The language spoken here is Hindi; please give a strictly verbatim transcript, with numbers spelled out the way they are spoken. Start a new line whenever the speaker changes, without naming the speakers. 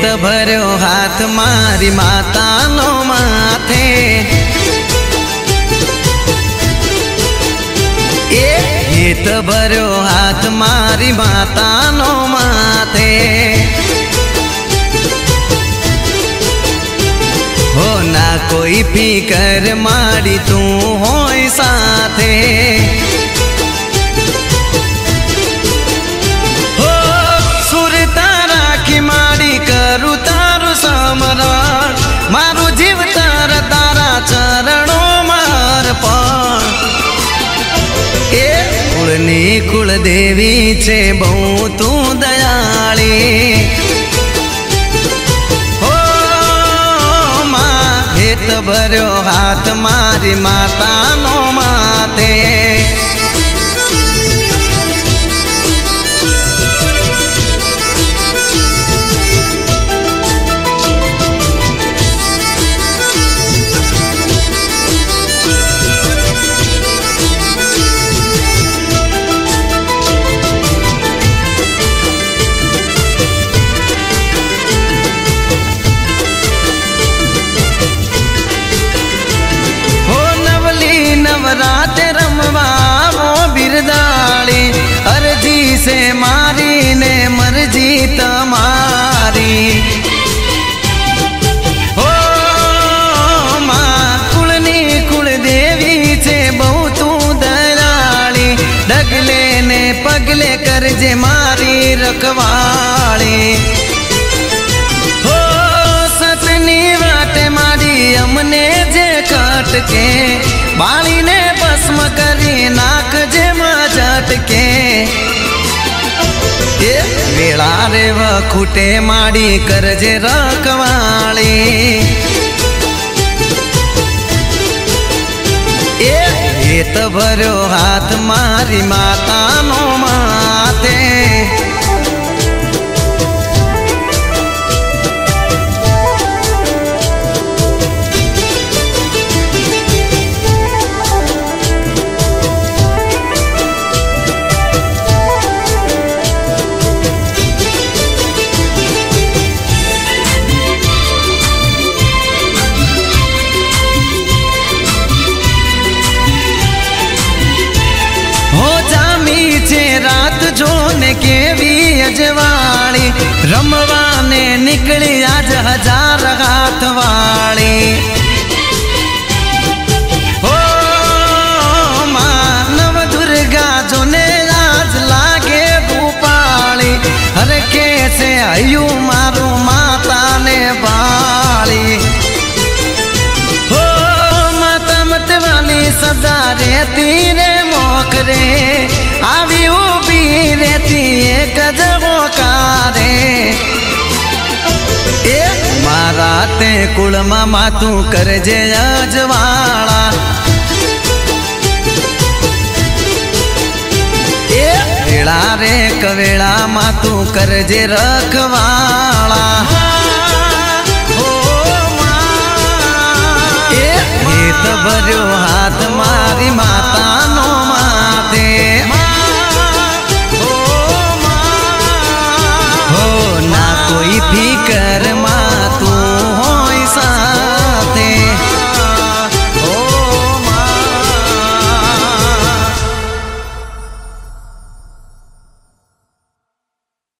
हेत भर्यो हाथ मारी माता नो माथे ए हेत भर्यो हाथ मारी माता नो माथे हो ना कोई फिकर माड़ी तू होय साथे हो सुर तारा की माड़ी करू तारू समरण मारू जीव तार तारा चरणों मार पण ए कुळनी कुलदेवी छे बहु तू दयाळी हेत भर्यो हाथ मारी माता नो माथे रात रमवा वो बिरदाड़ी अर्जी से मारी ने मर्जी तमारी हो मां कुलनी कुल देवी छे बहु तू दयाली डगले ने पगले करजे मारी रखवाड़ी हो सतनी वाटे मारी अमने जे कटके बाली ने भस्म करी नाक जे झटके वेला रे वखूटे माड़ी करजे रखवाली हेत भर्यो हाथ मारी माता नो माथे रात जोने केवी अजवाड़ी रमवाने निकली आज हजार हाथ वाली हो मानव दुर्गा जोने आज लागे भूपाली हर कैसे आयु मारू माता ने बाली हो माता मत वाली सदा रहती रे मोखरे आवी उभी रहती एक जगो कारे ए मारा ते कुल मा मातू करजे अजवाड़ा ए वेला रे कवेला मातू करजे रखवाड़ा हो मां ए हेत भर्यो हाथ मारी माता